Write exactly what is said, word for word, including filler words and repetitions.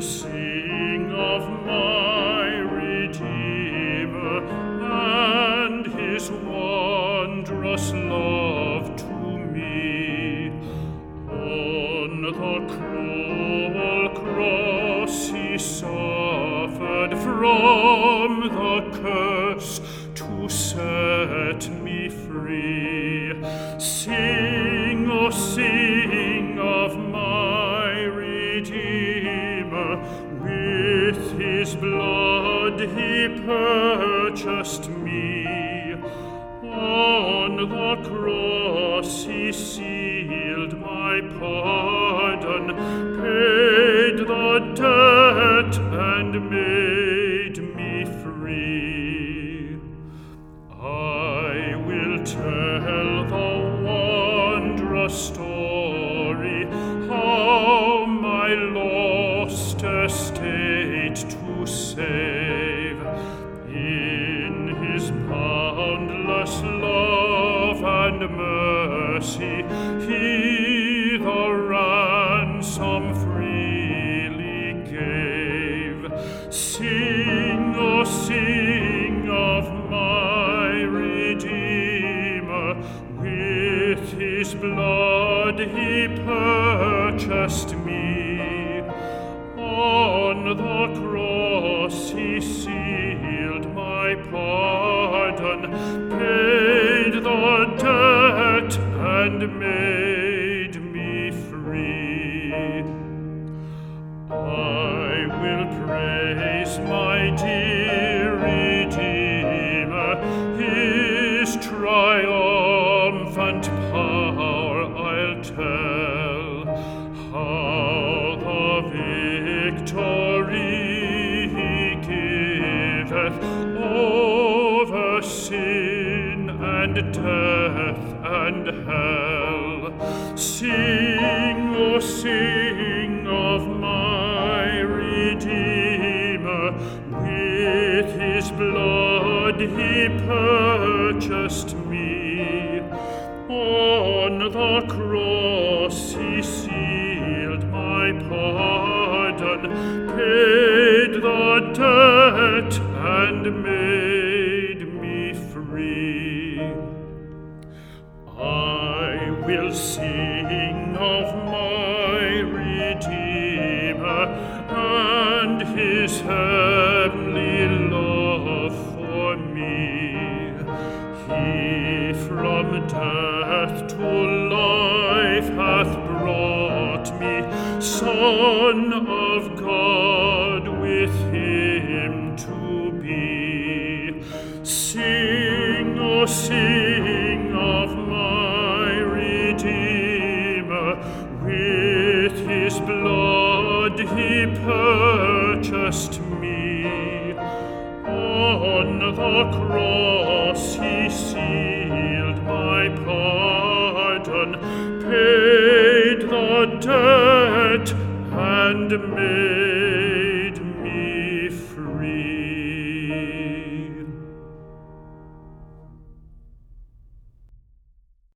sing of my Redeemer and his wondrous love to me. On the cruel cross he suffered from the curse to set me free. Sing, oh sing of my Redeemer, with his blood he purchased me. On the cross he sealed my pardon, paid the debt and made me free. I will tell the wondrous story, how my lost estate to save. In his boundless love and mercy, he the ransom freely gave. Sing, oh sing of my Redeemer, with his blood he purchased me. On the cross he sealed my pardon, paid the debt and made me free. I will praise my dear Redeemer, his triumphant power I'll tell, how the victory he giveth over sin and death and hell. Sing, oh sing of my Redeemer, with his blood he purchased me. On the cross he sealed my pardon, paid the debt and made me free. I will sing of my Redeemer and his heavenly love for me. He from death to life hath brought me, Son of God, with him to be. Sing, oh sing of my Redeemer, with his blood he purchased me. On the cross he sealed my pardon, paid the debt and made